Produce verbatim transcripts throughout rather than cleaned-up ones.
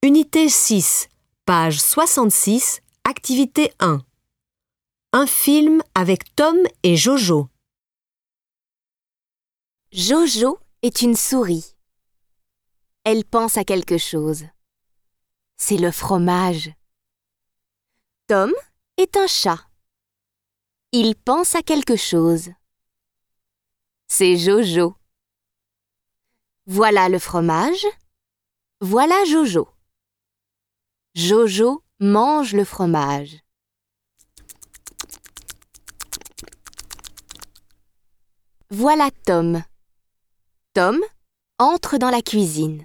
Unité six, page soixante-six, activité un. Un film avec Tom et Jojo. Jojo est une souris. Elle pense à quelque chose. C'est le fromage. Tom est un chat. Il pense à quelque chose. C'est Jojo. Voilà le fromage. Voilà Jojo. Jojo mange le fromage. Voilà Tom. Tom entre dans la cuisine.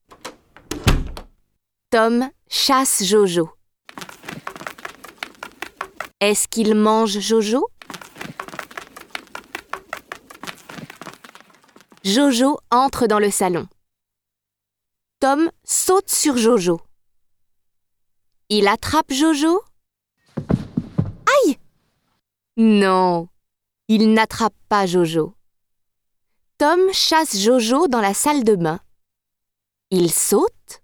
Tom chasse Jojo. Est-ce qu'il mange Jojo? Jojo entre dans le salon. Tom saute sur Jojo. Il attrape Jojo? Aïe! Non, il n'attrape pas Jojo. Tom chasse Jojo dans la salle de bain. Il saute?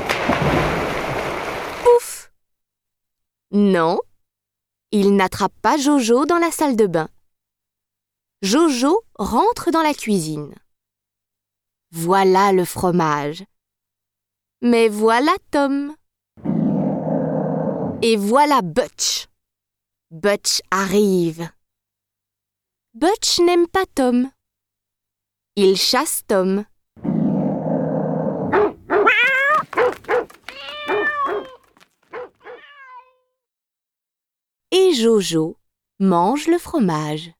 Pouf! Non, il n'attrape pas Jojo dans la salle de bain. Jojo rentre dans la cuisine. Voilà le fromage. Mais voilà Tom. Et voilà Butch. Butch arrive. Butch n'aime pas Tom. Il chasse Tom. Et Jojo mange le fromage.